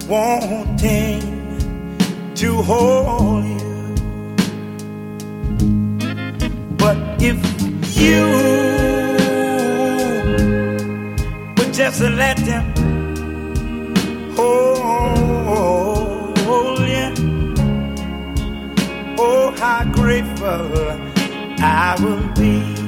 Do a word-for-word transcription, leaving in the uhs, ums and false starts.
wanting to hold you. But if you would just let them hold you, oh, how grateful I will be.